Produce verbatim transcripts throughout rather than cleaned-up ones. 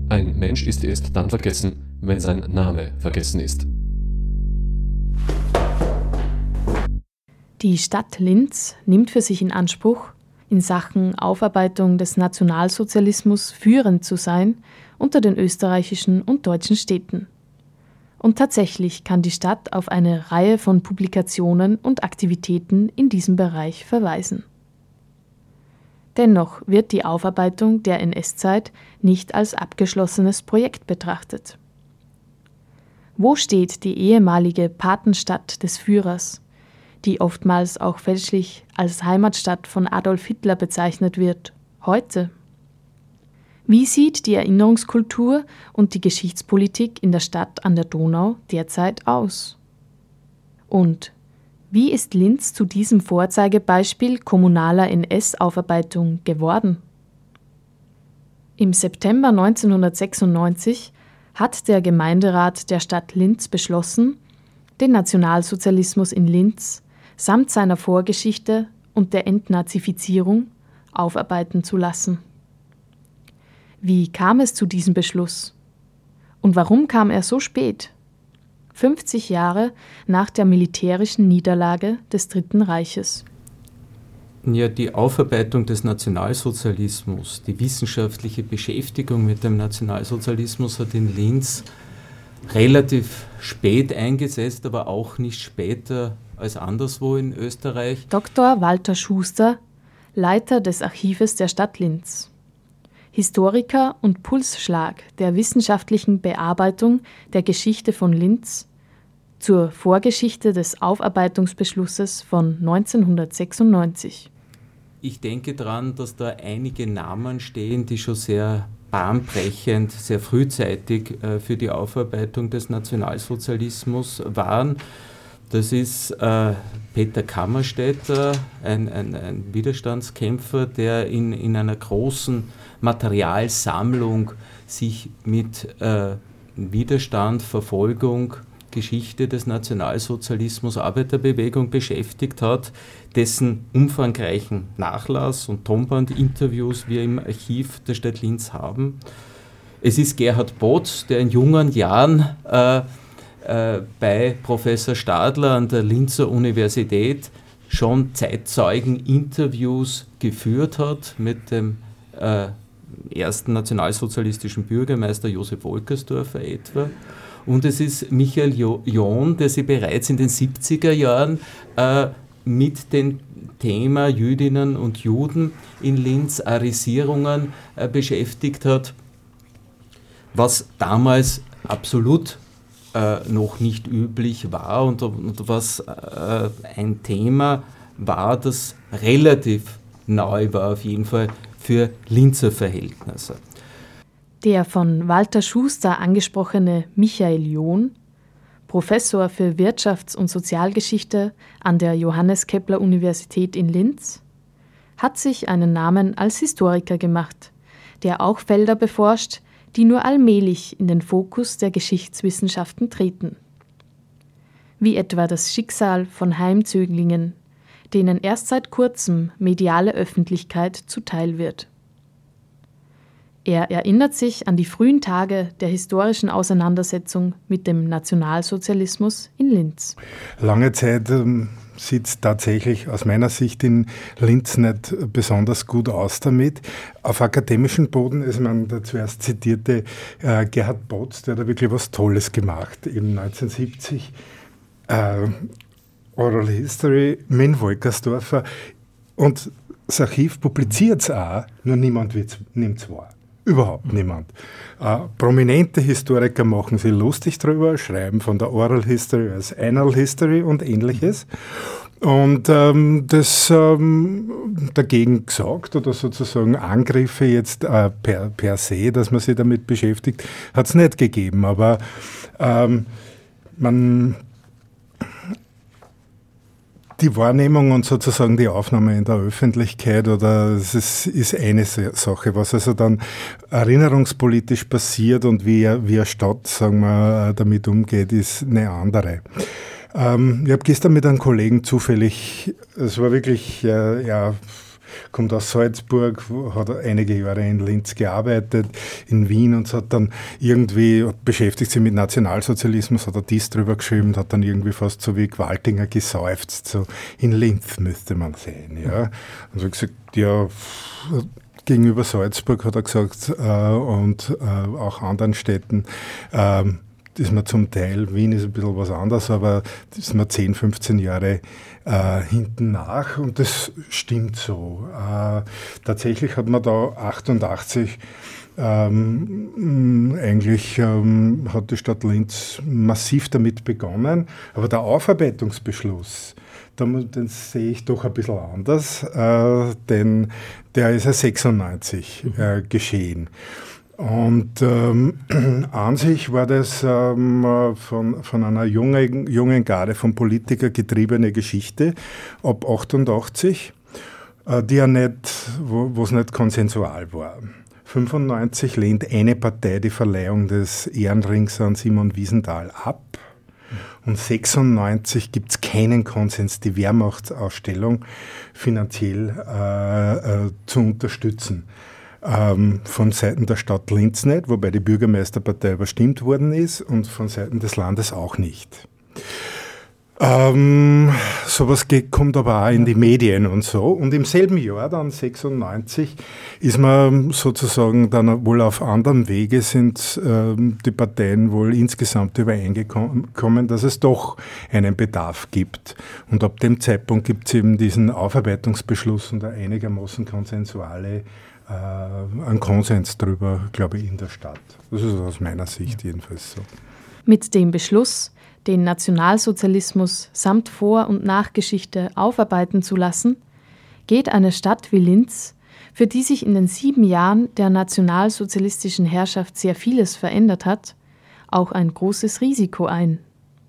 Ein Mensch ist erst dann vergessen, wenn sein Name vergessen ist. Die Stadt Linz nimmt für sich in Anspruch, in Sachen Aufarbeitung des Nationalsozialismus führend zu sein unter den österreichischen und deutschen Städten. Und tatsächlich kann die Stadt auf eine Reihe von Publikationen und Aktivitäten in diesem Bereich verweisen. Dennoch wird die Aufarbeitung der N S-Zeit nicht als abgeschlossenes Projekt betrachtet. Wo steht die ehemalige Patenstadt des Führers, die oftmals auch fälschlich als Heimatstadt von Adolf Hitler bezeichnet wird, heute? Wie sieht die Erinnerungskultur und die Geschichtspolitik in der Stadt an der Donau derzeit aus? Und wie ist Linz zu diesem Vorzeigebeispiel kommunaler N S-Aufarbeitung geworden? Im September neunzehnhundertsechsundneunzig hat der Gemeinderat der Stadt Linz beschlossen, den Nationalsozialismus in Linz samt seiner Vorgeschichte und der Entnazifizierung aufarbeiten zu lassen. Wie kam es zu diesem Beschluss? Und warum kam er so spät? fünfzig Jahre nach der militärischen Niederlage des Dritten Reiches. Ja, die Aufarbeitung des Nationalsozialismus, die wissenschaftliche Beschäftigung mit dem Nationalsozialismus hat in Linz relativ spät eingesetzt, aber auch nicht später als anderswo in Österreich. Doktor Walter Schuster, Leiter des Archives der Stadt Linz. Historiker und Pulsschlag der wissenschaftlichen Bearbeitung der Geschichte von Linz zur Vorgeschichte des Aufarbeitungsbeschlusses von neunzehnhundertsechsundneunzig. Ich denke daran, dass da einige Namen stehen, die schon sehr bahnbrechend, sehr frühzeitig äh, für die Aufarbeitung des Nationalsozialismus waren. Das ist äh, Peter Kammerstädter, ein, ein, ein Widerstandskämpfer, der in, in einer großen Materialsammlung sich mit äh, Widerstand, Verfolgung, Geschichte des Nationalsozialismus, Arbeiterbewegung beschäftigt hat, dessen umfangreichen Nachlass und Tonbandinterviews wir im Archiv der Stadt Linz haben. Es ist Gerhard Botz, der in jungen Jahren äh, äh, bei Professor Stadler an der Linzer Universität schon Zeitzeugeninterviews geführt hat mit dem äh, ersten nationalsozialistischen Bürgermeister Josef Wolkersdorfer etwa. Und es ist Michael John, der sich bereits in den siebziger Jahren äh, mit dem Thema Jüdinnen und Juden in Linz, Arisierungen äh, beschäftigt hat, was damals absolut äh, noch nicht üblich war und, und was äh, ein Thema war, das relativ neu war, auf jeden Fall für Linzer Verhältnisse. Der von Walter Schuster angesprochene Michael John, Professor für Wirtschafts- und Sozialgeschichte an der Johannes Kepler Universität in Linz, hat sich einen Namen als Historiker gemacht, der auch Felder beforscht, die nur allmählich in den Fokus der Geschichtswissenschaften treten. Wie etwa das Schicksal von Heimzöglingen, denen erst seit kurzem mediale Öffentlichkeit zuteil wird. Er erinnert sich an die frühen Tage der historischen Auseinandersetzung mit dem Nationalsozialismus in Linz. Lange Zeit ähm, sieht es tatsächlich aus meiner Sicht in Linz nicht besonders gut aus damit. Auf akademischem Boden ist man der zuerst zitierte äh, Gerhard Botz, der hat da wirklich was Tolles gemacht, eben neunzehnhundertsiebzig. Äh, Oral History mit Wolkersdorfer. Und das Archiv publiziert es auch, nur niemand nimmt es wahr. Überhaupt niemand. Äh, prominente Historiker machen sich lustig drüber, schreiben von der Oral History als Anal History und ähnliches. Und ähm, das ähm, dagegen gesagt oder sozusagen Angriffe jetzt äh, per, per se, dass man sich damit beschäftigt, hat es nicht gegeben. Aber ähm, man... Die Wahrnehmung und sozusagen die Aufnahme in der Öffentlichkeit oder es ist, ist eine Sache, was also dann erinnerungspolitisch passiert und wie, wie eine Stadt, sagen wir, damit umgeht, ist eine andere. Ähm, ich habe gestern mit einem Kollegen zufällig, es war wirklich, äh, ja, kommt aus Salzburg, hat einige Jahre in Linz gearbeitet, in Wien und hat dann irgendwie, beschäftigt sich mit Nationalsozialismus, hat er dies drüber geschrieben, hat dann irgendwie fast so wie Gwaltinger geseufzt, so in Linz müsste man sein. Ja. Und so hat gesagt, ja, gegenüber Salzburg hat er gesagt äh, und äh, auch anderen Städten, äh, ist man zum Teil, Wien ist ein bisschen was anderes, aber ist man zehn, fünfzehn Jahre äh, hinten nach und das stimmt so. Äh, tatsächlich hat man da achtundachtzig ähm, eigentlich ähm, hat die Stadt Linz massiv damit begonnen, aber der Aufarbeitungsbeschluss, den sehe ich doch ein bisschen anders, äh, denn der ist ja sechsundneunzig äh, geschehen. Und ähm, an sich war das ähm, von, von einer jungen, jungen Garde von Politikern getriebene Geschichte ab achtundachtzig, äh, die ja nicht, wo es nicht konsensual war. fünfundneunzig lehnt eine Partei die Verleihung des Ehrenrings an Simon Wiesenthal ab. Und sechsundneunzig gibt es keinen Konsens, die Wehrmachtsausstellung finanziell äh, äh, zu unterstützen. Ähm, von Seiten der Stadt Linz nicht, wobei die Bürgermeisterpartei überstimmt worden ist, und von Seiten des Landes auch nicht. Ähm, sowas geht, kommt aber auch in die Medien und so. Und im selben Jahr, dann sechsundneunzig, ist man sozusagen dann wohl auf anderem Wege, sind ähm, die Parteien wohl insgesamt übereingekommen, dass es doch einen Bedarf gibt. Und ab dem Zeitpunkt gibt es eben diesen Aufarbeitungsbeschluss und eine einigermaßen konsensuale äh, einen Konsens darüber, glaube ich, in der Stadt. Das ist aus meiner Sicht jedenfalls so. Mit dem Beschluss, den Nationalsozialismus samt Vor- und Nachgeschichte aufarbeiten zu lassen, geht eine Stadt wie Linz, für die sich in den sieben Jahren der nationalsozialistischen Herrschaft sehr vieles verändert hat, auch ein großes Risiko ein.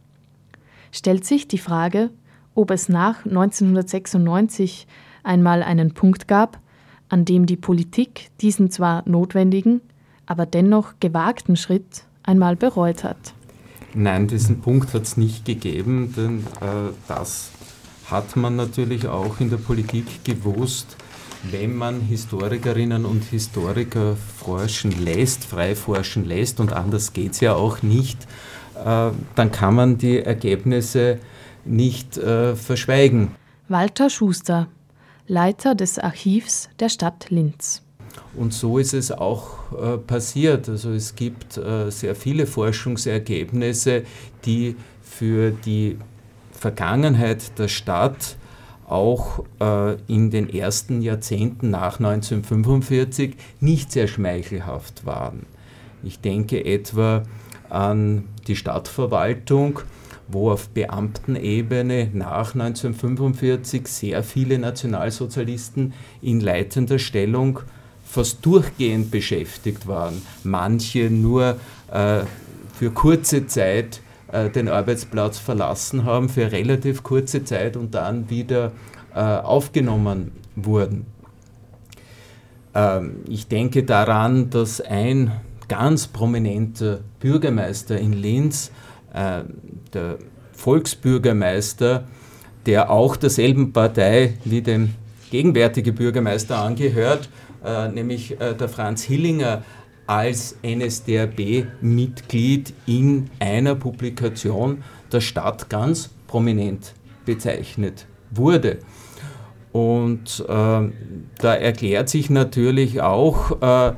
Stellt sich die Frage, ob es nach neunzehnhundertsechsundneunzig einmal einen Punkt gab, an dem die Politik diesen zwar notwendigen, aber dennoch gewagten Schritt einmal bereut hat. Nein, diesen Punkt hat es nicht gegeben, denn äh, das hat man natürlich auch in der Politik gewusst. Wenn man Historikerinnen und Historiker forschen lässt, frei forschen lässt, und anders geht es ja auch nicht, äh, dann kann man die Ergebnisse nicht äh, verschweigen. Walter Schuster, Leiter des Archivs der Stadt Linz. Und so ist es auch äh, passiert. Also es gibt äh, sehr viele Forschungsergebnisse, die für die Vergangenheit der Stadt auch äh, in den ersten Jahrzehnten nach neunzehnhundertfünfundvierzig nicht sehr schmeichelhaft waren. Ich denke etwa an die Stadtverwaltung, wo auf Beamtenebene nach neunzehnhundertfünfundvierzig sehr viele Nationalsozialisten in leitender Stellung fast durchgehend beschäftigt waren. Manche nur äh, für kurze Zeit äh, den Arbeitsplatz verlassen haben, für relativ kurze Zeit, und dann wieder äh, aufgenommen wurden. Ähm, ich denke daran, dass ein ganz prominenter Bürgermeister in Linz, äh, der Volksbürgermeister, der auch derselben Partei wie dem gegenwärtige Bürgermeister angehört, Äh, nämlich äh, der Franz Hillinger, als N S D A B-Mitglied in einer Publikation der Stadt ganz prominent bezeichnet wurde. Und äh, da erklärt sich natürlich auch äh,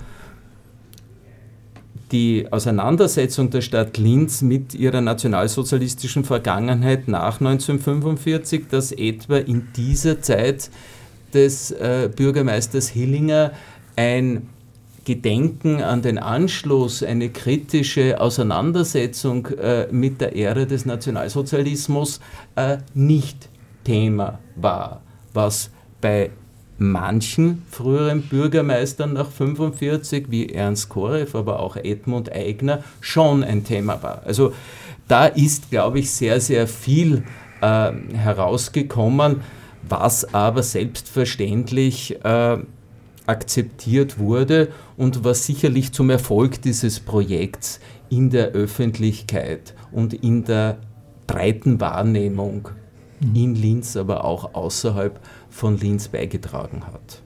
die Auseinandersetzung der Stadt Linz mit ihrer nationalsozialistischen Vergangenheit nach neunzehnhundertfünfundvierzig, dass etwa in dieser Zeit des äh, Bürgermeisters Hillinger ein Gedenken an den Anschluss, eine kritische Auseinandersetzung äh, mit der Ära des Nationalsozialismus äh, nicht Thema war, was bei manchen früheren Bürgermeistern nach neunzehnhundertfünfundvierzig, wie Ernst Korev, aber auch Edmund Aigner, schon ein Thema war. Also da ist, glaube ich, sehr, sehr viel äh, herausgekommen, was aber selbstverständlich äh, akzeptiert wurde und was sicherlich zum Erfolg dieses Projekts in der Öffentlichkeit und in der breiten Wahrnehmung mhm. in Linz, aber auch außerhalb von Linz beigetragen hat.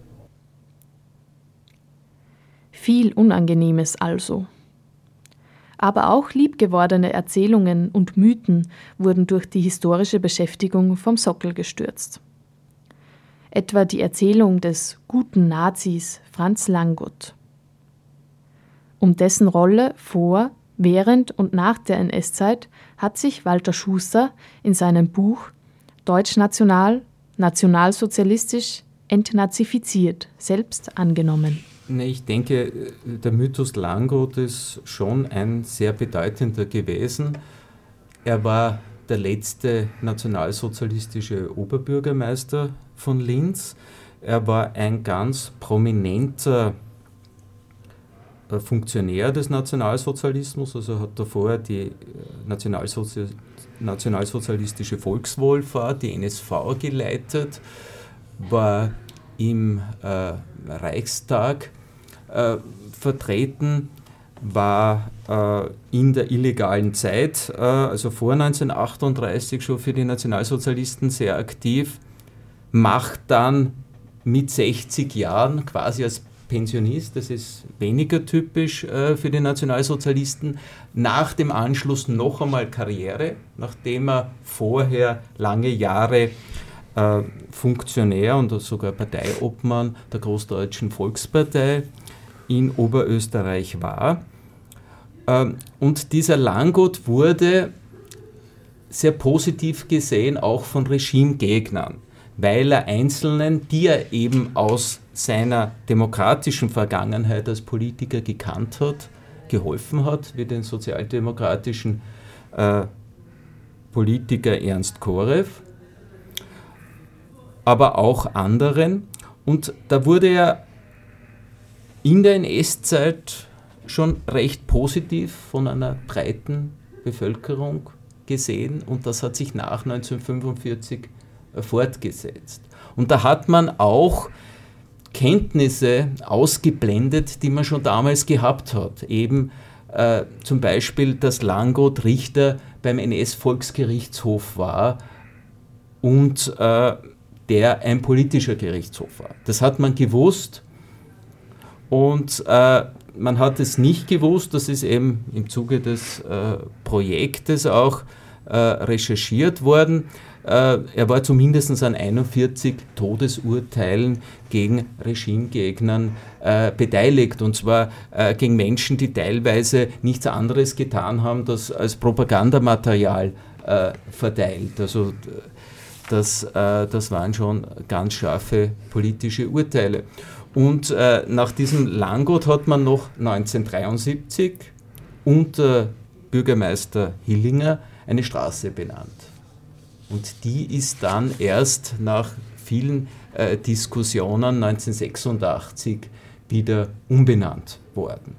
Viel Unangenehmes also. Aber auch liebgewordene Erzählungen und Mythen wurden durch die historische Beschäftigung vom Sockel gestürzt. Etwa die Erzählung des guten Nazis Franz Langguth. Um dessen Rolle vor, während und nach der N S-Zeit hat sich Walter Schuster in seinem Buch Deutschnational, nationalsozialistisch, entnazifiziert selbst angenommen. Ich denke, der Mythos Langguth ist schon ein sehr bedeutender gewesen. Er war der letzte nationalsozialistische Oberbürgermeister von Linz. Er war ein ganz prominenter Funktionär des Nationalsozialismus, also hat davor die Nationalsozi- nationalsozialistische Volkswohlfahrt, die N S V, geleitet, war im äh, Reichstag äh, vertreten, war äh, in der illegalen Zeit, äh, also vor neunzehnhundertachtunddreißig schon für die Nationalsozialisten sehr aktiv, macht dann mit sechzig Jahren quasi als Pensionist, das ist weniger typisch äh, für die Nationalsozialisten, nach dem Anschluss noch einmal Karriere, nachdem er vorher lange Jahre äh, Funktionär und sogar Parteiobmann der Großdeutschen Volkspartei in Oberösterreich war. Ähm, und dieser Langguth wurde sehr positiv gesehen, auch von Regimegegnern, weil er Einzelnen, die er eben aus seiner demokratischen Vergangenheit als Politiker gekannt hat, geholfen hat, wie den sozialdemokratischen äh, Politiker Ernst Korew, aber auch anderen. Und da wurde er in der N S-Zeit schon recht positiv von einer breiten Bevölkerung gesehen und das hat sich nach neunzehnhundertfünfundvierzig fortgesetzt. Und da hat man auch Kenntnisse ausgeblendet, die man schon damals gehabt hat. Eben äh, zum Beispiel, dass Langguth Richter beim N S-Volksgerichtshof war und äh, der ein politischer Gerichtshof war. Das hat man gewusst und äh, man hat es nicht gewusst, das ist eben im Zuge des äh, Projektes auch äh, recherchiert worden. Er war zumindest an einundvierzig Todesurteilen gegen Regimegegnern äh, beteiligt, und zwar äh, gegen Menschen, die teilweise nichts anderes getan haben, das als Propagandamaterial äh, verteilt. Also das, äh, das waren schon ganz scharfe politische Urteile. Und äh, nach diesem Langguth hat man noch neunzehnhundertdreiundsiebzig unter Bürgermeister Hillinger eine Straße benannt. Und die ist dann erst nach vielen äh, Diskussionen neunzehnhundertsechsundachtzig wieder umbenannt worden.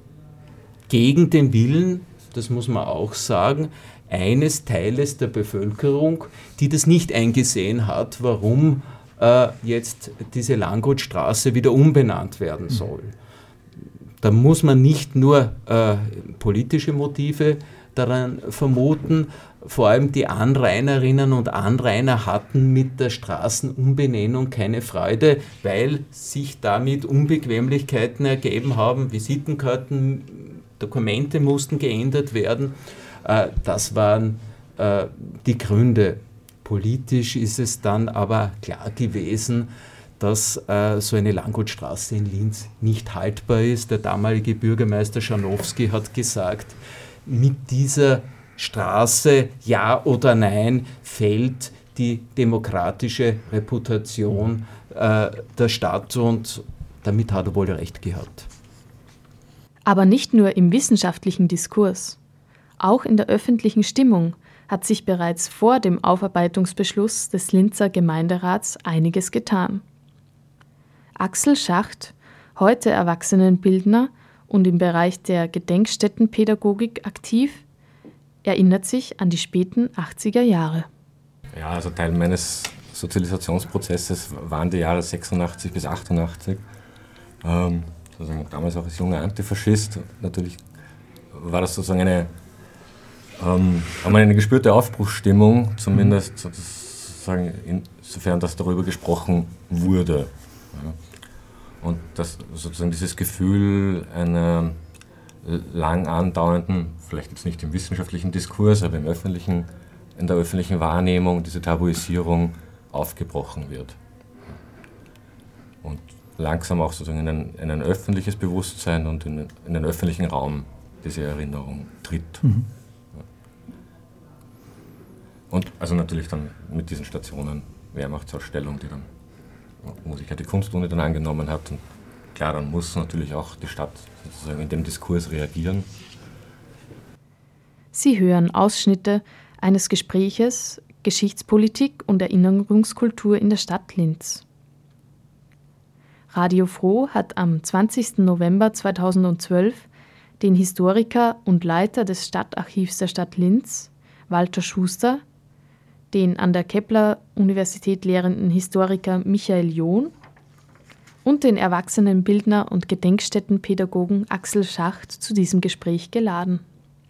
Gegen den Willen, das muss man auch sagen, eines Teiles der Bevölkerung, die das nicht eingesehen hat, warum äh, jetzt diese Langguth-Straße wieder umbenannt werden soll. Da muss man nicht nur äh, politische Motive daran vermuten, vor allem die Anrainerinnen und Anrainer hatten mit der Straßenumbenennung keine Freude, weil sich damit Unbequemlichkeiten ergeben haben. Visitenkarten, Dokumente mussten geändert werden. Das waren die Gründe. Politisch ist es dann aber klar gewesen, dass so eine Langguth-Straße in Linz nicht haltbar ist. Der damalige Bürgermeister Scharnowski hat gesagt, mit dieser Straße, ja oder nein, fällt die demokratische Reputation äh, der Stadt und damit hat er wohl recht gehabt. Aber nicht nur im wissenschaftlichen Diskurs. Auch in der öffentlichen Stimmung hat sich bereits vor dem Aufarbeitungsbeschluss des Linzer Gemeinderats einiges getan. Axel Schacht, heute Erwachsenenbildner und im Bereich der Gedenkstättenpädagogik aktiv, erinnert sich an die späten achtziger Jahre. Ja, also Teil meines Sozialisationsprozesses waren die Jahre sechsundachtzig bis achtundachtzig. Ähm, sozusagen damals auch als junger Antifaschist. Natürlich war das sozusagen eine, ähm, eine gespürte Aufbruchsstimmung, zumindest mhm. sozusagen insofern, dass darüber gesprochen wurde. Ja. Und dass sozusagen dieses Gefühl einer lang andauernden, vielleicht jetzt nicht im wissenschaftlichen Diskurs, aber im öffentlichen, in der öffentlichen Wahrnehmung, diese Tabuisierung aufgebrochen wird. Und langsam auch sozusagen in ein, in ein öffentliches Bewusstsein und in, in den öffentlichen Raum diese Erinnerung tritt. Mhm. Und also natürlich dann mit diesen Stationen Wehrmachtsausstellung, die dann, wo sich ja die Kunstuni dann angenommen hat. Und klar, dann muss natürlich auch die Stadt sozusagen in dem Diskurs reagieren. Sie hören Ausschnitte eines Gespräches Geschichtspolitik und Erinnerungskultur in der Stadt Linz. Radio Froh hat am zwanzigsten November zweitausendzwölf den Historiker und Leiter des Stadtarchivs der Stadt Linz, Walter Schuster, den an der Kepler-Universität lehrenden Historiker Michael John und den Erwachsenenbildner und Gedenkstättenpädagogen Axel Schacht zu diesem Gespräch geladen.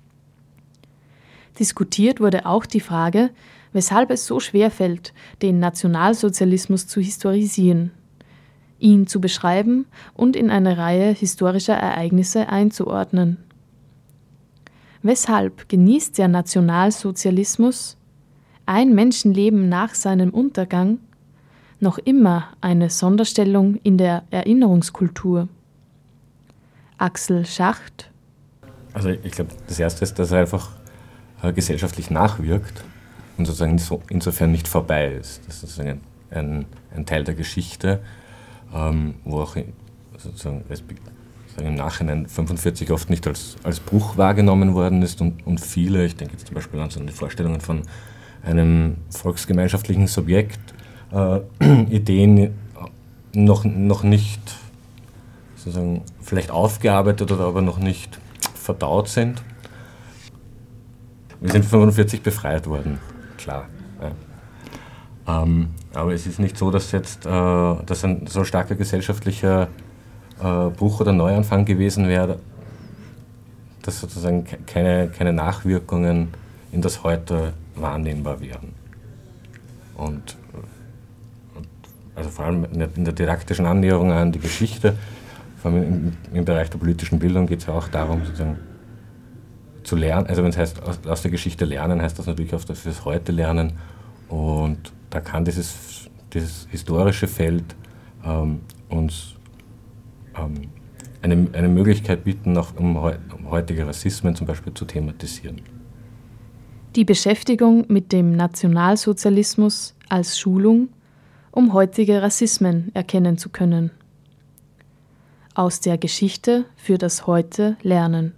Diskutiert wurde auch die Frage, weshalb es so schwer fällt, den Nationalsozialismus zu historisieren, ihn zu beschreiben und in eine Reihe historischer Ereignisse einzuordnen. Weshalb genießt der Nationalsozialismus, ein Menschenleben nach seinem Untergang, noch immer eine Sonderstellung in der Erinnerungskultur? Axel Schacht. Also ich glaube, das Erste ist, dass er einfach äh, gesellschaftlich nachwirkt und sozusagen so, insofern nicht vorbei ist. Das ist sozusagen ein, ein Teil der Geschichte, ähm, wo auch sozusagen im Nachhinein fünfundvierzig oft nicht als, als Bruch wahrgenommen worden ist und, und viele, ich denke jetzt zum Beispiel an so die Vorstellungen von einem volksgemeinschaftlichen Subjekt, äh, Ideen noch, noch nicht sozusagen vielleicht aufgearbeitet oder aber noch nicht verdaut sind. Wir sind fünfundvierzig befreit worden, klar. Ja. Ähm, aber es ist nicht so, dass jetzt äh, dass ein so starker gesellschaftlicher äh, Bruch oder Neuanfang gewesen wäre, dass sozusagen keine, keine Nachwirkungen in das Heute wahrnehmbar wären. Und, und also vor allem in der didaktischen Annäherung an die Geschichte, vor allem im, im Bereich der politischen Bildung geht es ja auch darum, sozusagen zu lernen. Also wenn es heißt, aus, aus der Geschichte lernen, heißt das natürlich auch fürs Heute lernen. Und da kann dieses, dieses historische Feld ähm, uns ähm, eine, eine Möglichkeit bieten, auch um, um heutige Rassismen zum Beispiel zu thematisieren. Die Beschäftigung mit dem Nationalsozialismus als Schulung, um heutige Rassismen erkennen zu können. Aus der Geschichte für das Heute lernen.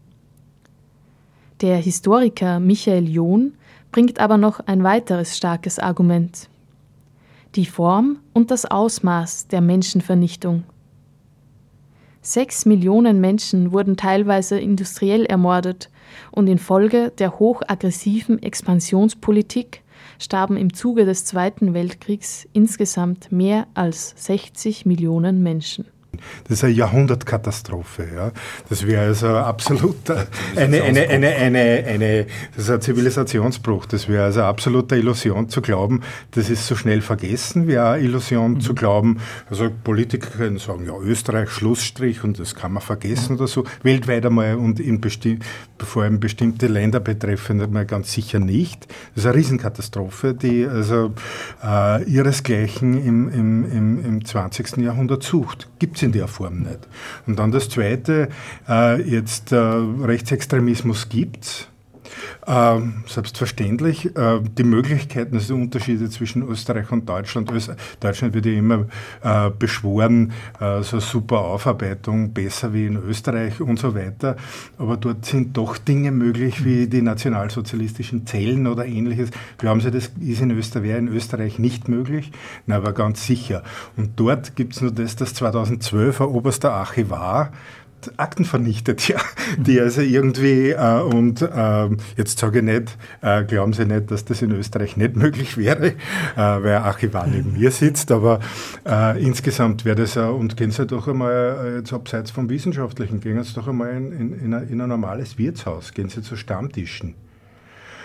Der Historiker Michael John bringt aber noch ein weiteres starkes Argument: die Form und das Ausmaß der Menschenvernichtung. Sechs Millionen Menschen wurden teilweise industriell ermordet und infolge der hochaggressiven Expansionspolitik starben im Zuge des Zweiten Weltkriegs insgesamt mehr als sechzig Millionen Menschen. Das ist eine Jahrhundertkatastrophe. Ja. Das wäre also absolut eine, eine, eine, eine, eine, das ist ein Zivilisationsbruch. Das wäre also absolute Illusion zu glauben, das ist so schnell vergessen. Wäre eine Illusion mhm. zu glauben, also Politiker können sagen, ja, Österreich, Schlussstrich und das kann man vergessen mhm. oder so. Weltweit einmal und in besti- vor allem bestimmte Länder betreffend mal ganz sicher nicht. Das ist eine Riesenkatastrophe, die also äh, ihresgleichen im, im, im, im zwanzigsten Jahrhundert sucht. Gibt es in der Form nicht. Und dann das Zweite, äh, jetzt äh, Rechtsextremismus gibt's. Äh, selbstverständlich. Äh, die Möglichkeiten, also die Unterschiede zwischen Österreich und Deutschland. Öst- Deutschland wird ja immer äh, beschworen, äh, so super Aufarbeitung, besser wie in Österreich und so weiter. Aber dort sind doch Dinge möglich wie die nationalsozialistischen Zellen oder ähnliches. Glauben Sie, das ist in Österreich, wäre in Österreich nicht möglich? Na, aber ganz sicher. Und dort gibt es nur das, dass zweitausendzwölf ein oberster Archivar Akten vernichtet, ja, die also irgendwie, äh, und äh, jetzt sage ich nicht, äh, glauben Sie nicht, dass das in Österreich nicht möglich wäre, äh, weil ein Archivar neben mir sitzt, aber äh, insgesamt wäre das, äh, und gehen Sie doch einmal, äh, jetzt abseits vom Wissenschaftlichen, gehen Sie doch einmal in, in, in, ein, in ein normales Wirtshaus, gehen Sie zu Stammtischen.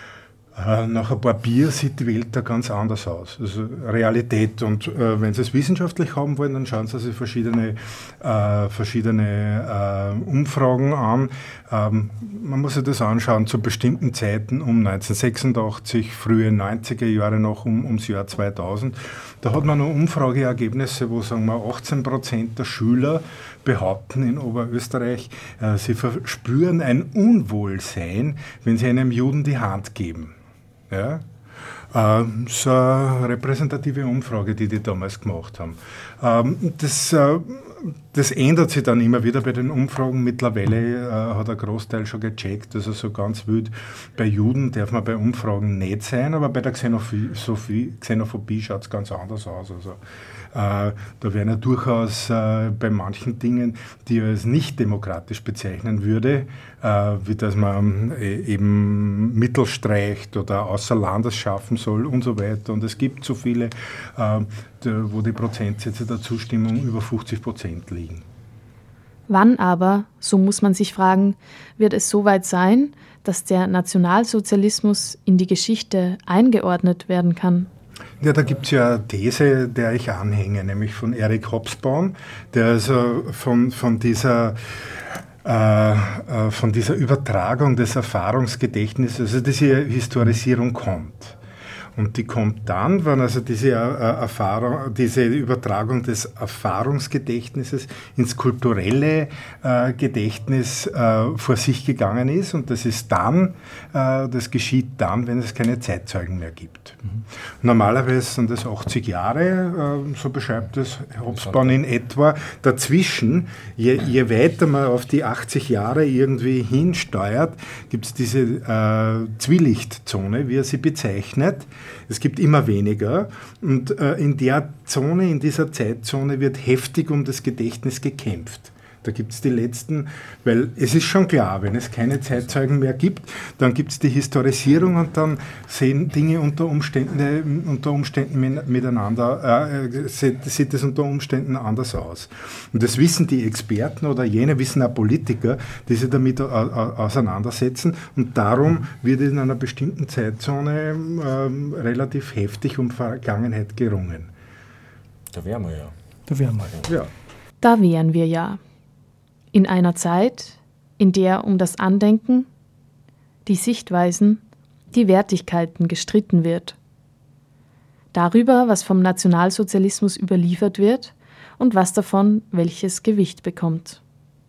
Nach ein paar Bier sieht die Welt da ganz anders aus. Also Realität. Und äh, wenn Sie es wissenschaftlich haben wollen, dann schauen Sie sich verschiedene, äh, verschiedene äh, Umfragen an. Ähm, man muss sich das anschauen zu bestimmten Zeiten, um neunzehnhundertsechsundachtzig, frühe neunziger Jahre noch, um, ums Jahr zweitausend. Da hat man noch Umfrageergebnisse, wo sagen wir achtzehn Prozent der Schüler behaupten in Oberösterreich, äh, sie verspüren ein Unwohlsein, wenn sie einem Juden die Hand geben. Ja, äh, so eine repräsentative Umfrage, die die damals gemacht haben. Ähm, das, äh, das ändert sich dann immer wieder bei den Umfragen. Mittlerweile äh, hat ein Großteil schon gecheckt, also so ganz wild. Bei Juden darf man bei Umfragen nicht sein, aber bei der Xenophobie, Xenophobie schaut es ganz anders aus. Also, äh, da werden ja durchaus äh, bei manchen Dingen, die ich als nicht demokratisch bezeichnen würde, äh, wie dass man äh, eben Mittel streicht oder außer Landes schaffen soll und so weiter. Und es gibt so viele, äh, die, wo die Prozentsätze der Zustimmung über fünfzig Prozent liegen. Wann aber, so muss man sich fragen, wird es so weit sein, dass der Nationalsozialismus in die Geschichte eingeordnet werden kann? Ja, da gibt es ja eine These, der ich anhänge, nämlich von Eric Hobsbawm, der also von, von dieser äh, äh, von dieser Übertragung des Erfahrungsgedächtnisses, also diese Historisierung kommt. Und die kommt dann, wenn also diese, äh, Erfahrung, diese Übertragung des Erfahrungsgedächtnisses ins kulturelle äh, Gedächtnis äh, vor sich gegangen ist. Und das ist dann, äh, das geschieht dann, wenn es keine Zeitzeugen mehr gibt. Mhm. Normalerweise sind das achtzig Jahre, äh, so beschreibt es Hobsbawm in etwa. Dazwischen, je, je weiter man auf die achtzig Jahre irgendwie hinsteuert, gibt es diese äh, Zwielichtzone, wie er sie bezeichnet. Es gibt immer weniger und äh, in der Zone, in dieser Zeitzone wird heftig um das Gedächtnis gekämpft. Da gibt es die letzten, weil es ist schon klar, wenn es keine Zeitzeugen mehr gibt, dann gibt es die Historisierung und dann sehen Dinge unter Umständen, unter Umständen miteinander, äh, sieht es unter Umständen anders aus. Und das wissen die Experten oder jene wissen auch Politiker, die sich damit auseinandersetzen und darum wird in einer bestimmten Zeitzone äh, relativ heftig um Vergangenheit gerungen. Da wären wir ja. Da wären wir ja. Da wären wir ja. In einer Zeit, in der um das Andenken, die Sichtweisen, die Wertigkeiten gestritten wird. Darüber, was vom Nationalsozialismus überliefert wird und was davon welches Gewicht bekommt.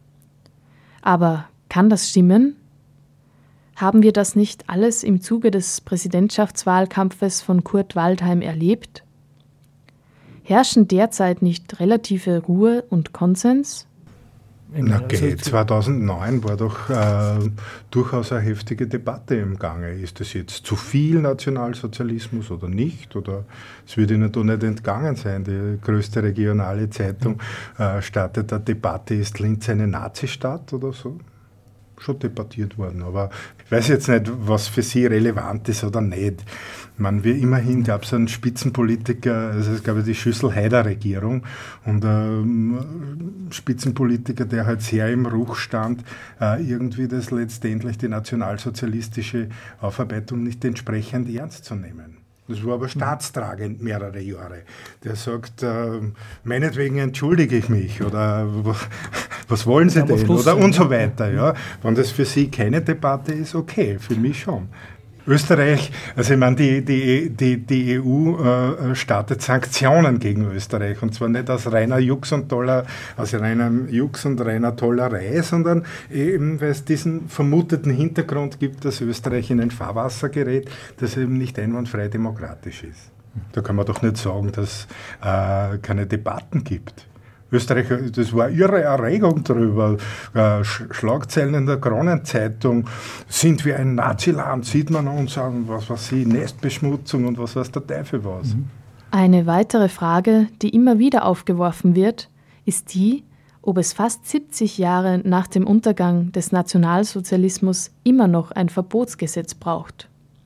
Aber kann das stimmen? Haben wir das nicht alles im Zuge des Präsidentschaftswahlkampfes von Kurt Waldheim erlebt? Herrschen derzeit nicht relative Ruhe und Konsens? Na okay, zweitausendneun war doch äh, durchaus eine heftige Debatte im Gange. Ist das jetzt zu viel Nationalsozialismus oder nicht? Oder es wird Ihnen doch nicht entgangen sein. Die größte regionale Zeitung äh, startet eine Debatte, ist Linz eine Nazistadt oder so? Schon debattiert worden, aber ich weiß jetzt nicht, was für Sie relevant ist oder nicht. Man, wie immerhin gab es einen Spitzenpolitiker, also es gab die Schüssel-Haider-Regierung und ein Spitzenpolitiker, der halt sehr im Ruch stand, äh, irgendwie das letztendlich die nationalsozialistische Aufarbeitung nicht entsprechend ernst zu nehmen. Das war aber staatstragend mehrere Jahre. Der sagt, äh, meinetwegen entschuldige ich mich oder was wollen Sie denn oder und so weiter. Ja. Wenn das für Sie keine Debatte ist, okay, für mich schon. Österreich, also ich meine, die, die, die, die E U äh, startet Sanktionen gegen Österreich und zwar nicht aus reiner Jux und Toller, aus reinem Jux und reiner Tollerei, sondern eben, weil es diesen vermuteten Hintergrund gibt, dass Österreich in ein Fahrwasser gerät, das eben nicht einwandfrei demokratisch ist. Da kann man doch nicht sagen, dass es äh, keine Debatten gibt. Österreich, das war irre Erregung darüber. Äh, Schlagzeilen in der Kronenzeitung, sind wir ein Naziland, sieht man uns an, was weiß ich, Nestbeschmutzung und was weiß der Teufel was. Eine weitere Frage, die immer wieder aufgeworfen wird, ist die, ob es fast siebzig Jahre nach dem Untergang des Nationalsozialismus immer noch ein Verbotsgesetz braucht.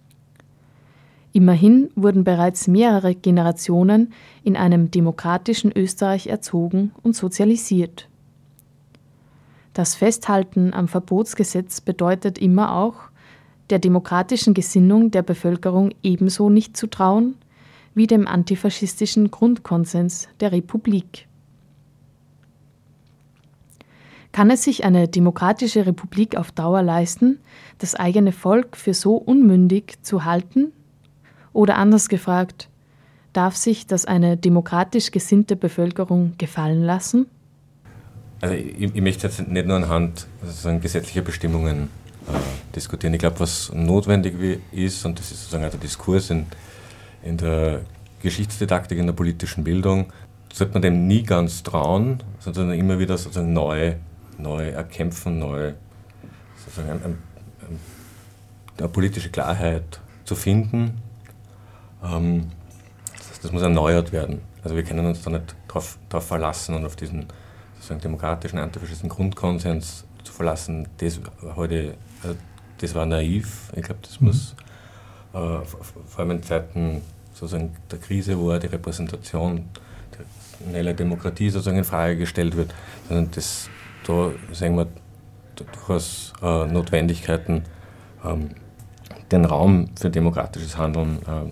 Immerhin wurden bereits mehrere Generationen in einem demokratischen Österreich erzogen und sozialisiert. Das Festhalten am Verbotsgesetz bedeutet immer auch, der demokratischen Gesinnung der Bevölkerung ebenso nicht zu trauen wie dem antifaschistischen Grundkonsens der Republik. Kann es sich eine demokratische Republik auf Dauer leisten, das eigene Volk für so unmündig zu halten? Oder anders gefragt, darf sich das eine demokratisch gesinnte Bevölkerung gefallen lassen? Also ich, ich möchte jetzt nicht nur anhand sozusagen gesetzlicher Bestimmungen äh, diskutieren. Ich glaube, was notwendig ist, und das ist sozusagen auch der Diskurs in, in der Geschichtsdidaktik, in der politischen Bildung, sollte man dem nie ganz trauen, sondern immer wieder sozusagen neu, neu erkämpfen, neu sozusagen ein, ein, eine politische Klarheit zu finden. Ähm, das, das muss erneuert werden. Also wir können uns da nicht drauf, drauf verlassen und auf diesen sozusagen demokratischen, antifaschistischen Grundkonsens zu verlassen. Das, heute, also das war naiv. Ich glaube, das mhm. muss äh, vor allem in Zeiten sozusagen der Krise, wo die Repräsentation der Demokratie sozusagen in Frage gestellt wird, sondern das, da sehen wir durchaus äh, Notwendigkeiten, ähm, den Raum für demokratisches Handeln äh,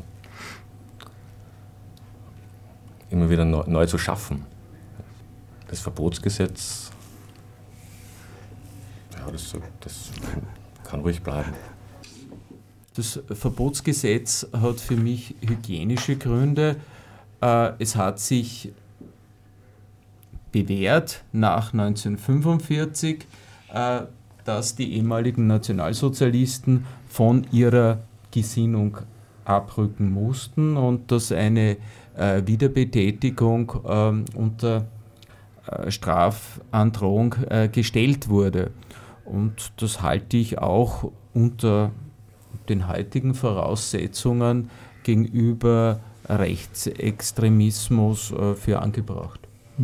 immer wieder neu, neu zu schaffen. Das Verbotsgesetz, ja, das, das kann ruhig bleiben. Das Verbotsgesetz hat für mich hygienische Gründe. Es hat sich bewährt nach neunzehnhundertfünfundvierzig, dass die ehemaligen Nationalsozialisten von ihrer Gesinnung abrücken mussten und dass eine Wiederbetätigung unter Strafandrohung gestellt wurde. Und das halte ich auch unter den heutigen Voraussetzungen gegenüber Rechtsextremismus äh, für angebracht.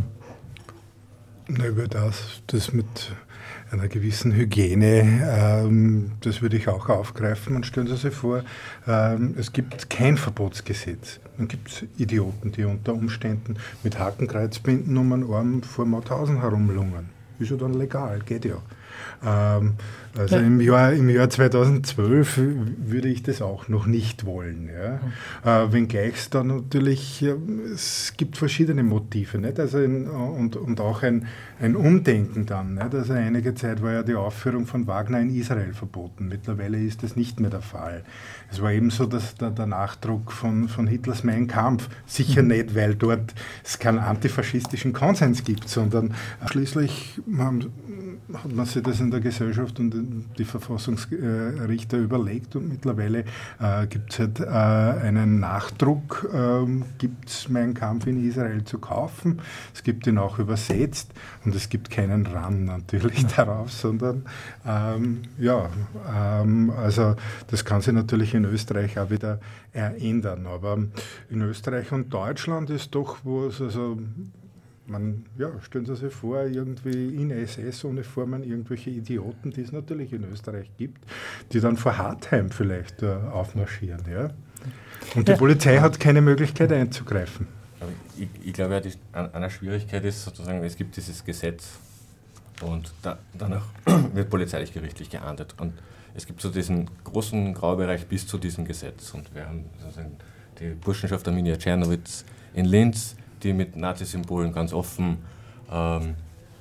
Na, über das, das mit einer gewissen Hygiene, ähm, das würde ich auch aufgreifen. Und stellen Sie sich vor, ähm, es gibt kein Verbotsgesetz. Dann gibt es Idioten, die unter Umständen mit Hakenkreuzbinden um den Arm vor Mauthausen herumlungern. Ist ja dann legal, geht ja. Ähm, also ja. im Jahr, im Jahr zweitausendzwölf würde ich das auch noch nicht wollen. Ja? Äh, wenngleich es da natürlich, ja, es gibt verschiedene Motive, nicht? Also in, und, und auch ein, ein Umdenken dann. Nicht? Also einige Zeit war ja die Aufführung von Wagner in Israel verboten. Mittlerweile ist das nicht mehr der Fall. Es war eben so, dass der, der Nachdruck von, von Hitlers Mein Kampf, sicher mhm. nicht, weil dort es keinen antifaschistischen Konsens gibt, sondern schließlich haben, hat man sich das in der Gesellschaft und die Verfassungsrichter überlegt und mittlerweile äh, gibt es halt äh, einen Nachdruck, äh, gibt es Mein Kampf in Israel zu kaufen, es gibt ihn auch übersetzt und es gibt keinen Run natürlich ja. darauf, sondern ähm, ja, ähm, also das kann sich natürlich in Österreich auch wieder ändern, aber in Österreich und Deutschland ist doch, wo es also Man, ja, stellen Sie sich vor, irgendwie in S S-Uniformen irgendwelche Idioten, die es natürlich in Österreich gibt, die dann vor Hartheim vielleicht äh, aufmarschieren. Ja? Und die ja. Polizei hat keine Möglichkeit einzugreifen. Ich, ich glaube, ja, die, eine Schwierigkeit ist sozusagen, es gibt dieses Gesetz und da, danach wird polizeilich gerichtlich geahndet. Und es gibt so diesen großen Graubereich bis zu diesem Gesetz. Und wir haben sozusagen die Burschenschaft Arminia Czernowitz in Linz, die mit Nazisymbolen ganz offen ähm,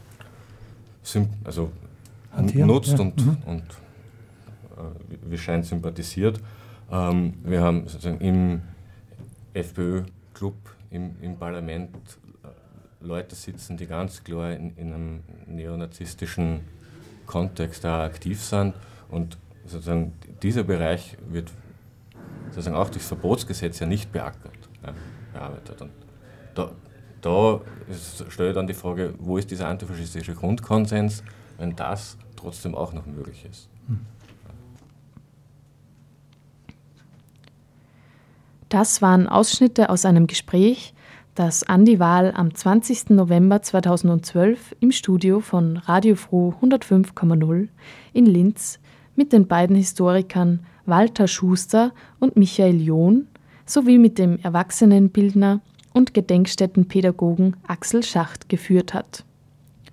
also nutzt ja. und, mhm. und äh, wie scheint sympathisiert. Ähm, wir haben sozusagen im FPÖ-Club, im, im Parlament äh, Leute sitzen, die ganz klar in, in einem neonazistischen Kontext da aktiv sind und sozusagen dieser Bereich wird sozusagen auch durch das Verbotsgesetz ja nicht beackert, ja, bearbeitet. Und Da, da stelle ich dann die Frage, wo ist dieser antifaschistische Grundkonsens, wenn das trotzdem auch noch möglich ist. Das waren Ausschnitte aus einem Gespräch, das Andi Wahl am zwanzigsten November zweitausendzwölf im Studio von Radio Froh hundertfünf Komma null in Linz mit den beiden Historikern Walter Schuster und Michael John sowie mit dem Erwachsenenbildner und Gedenkstättenpädagogen Axel Schacht geführt hat.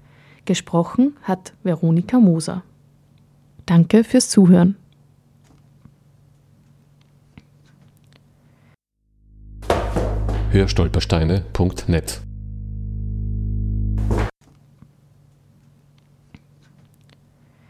Gesprochen hat Veronika Moser. Danke fürs Zuhören. hörstolpersteine punkt net.